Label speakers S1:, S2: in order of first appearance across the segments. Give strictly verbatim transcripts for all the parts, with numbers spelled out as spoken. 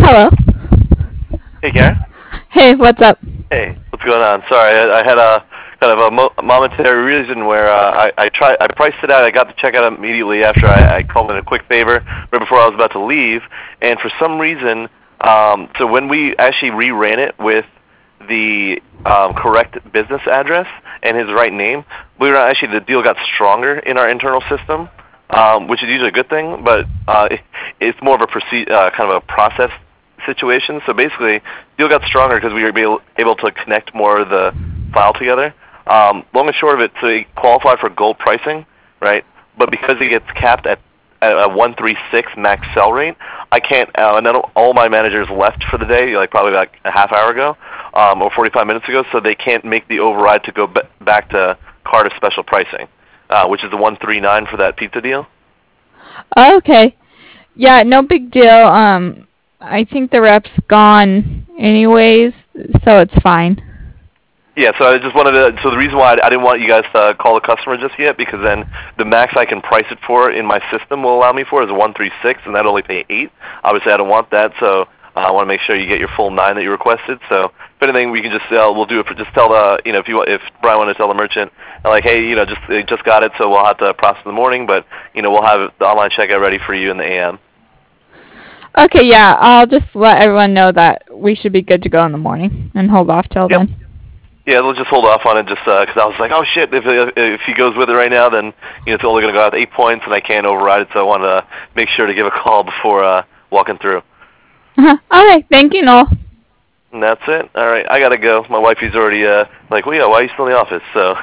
S1: Hello.
S2: Hey, Karen.
S1: Hey, what's up?
S2: Hey, what's going on? Sorry, I, I had a kind of a mo- momentary reason where uh, I I tried I priced it out. I got the check out immediately after I, I called in a quick favor right before I was about to leave, and for some reason, um, so when we actually reran it with the um, correct business address and his right name, we were actually the deal got stronger in our internal system, um, which is usually a good thing, but uh, it, it's more of a proce- uh, kind of a process situation. So basically, deal got stronger because we were able, able to connect more of the file together. Um, long and short of it, so he qualified for gold pricing, right? But because he gets capped at, at a one three six max sell rate, I can't. Uh, and then all my managers left for the day, like probably like a half hour ago, um, or forty-five minutes ago, so they can't make the override to go b- back to Carter special pricing, uh, which is the one three nine for that pizza deal.
S1: Okay. Yeah, no big deal. Um, I think the rep's gone anyways, so it's fine.
S2: Yeah, so I just wanted to. So the reason why I didn't want you guys to call the customer just yet, because then the max I can price it for in my system will allow me for is one three six, and that only pay eight. Obviously, I don't want that, so uh, I want to make sure you get your full nine that you requested. So if anything, we can just uh, we'll do it for just tell the you know if you if Brian wanted to tell the merchant like, hey, you know, just they just got it, so we'll have to process in the morning, but you know we'll have the online checkout ready for you in the A M.
S1: Okay, yeah, I'll just let everyone know that we should be good to go in the morning and hold off till
S2: Yep.
S1: then.
S2: Yeah, we'll just hold off on it just because uh, I was like, oh shit, if if he goes with it right now, then you know it's only going to go out with eight points, and I can't override it. So I wanted to make sure to give a call before uh, walking through.
S1: Okay, thank you, Noel.
S2: And that's it. All right, I gotta go. My wifey's already uh, like, well, yeah, why are you still in the office? So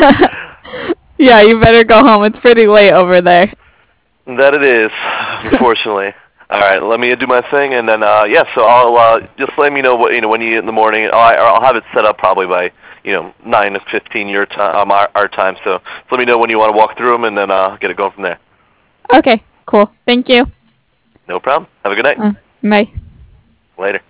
S1: Yeah, you better go home. It's pretty late over there.
S2: that it is, unfortunately. All right, let me do my thing, and then uh, yeah. So I'll uh, just let me know what you know when you get in the morning. I'll, I'll have it set up probably by you know nine to fifteen your time, um, our, our time. So, so let me know when you want to walk through them, and then uh, get it going from there.
S1: Okay, cool. Thank you.
S2: No problem. Have a good night.
S1: Uh, bye.
S2: Later.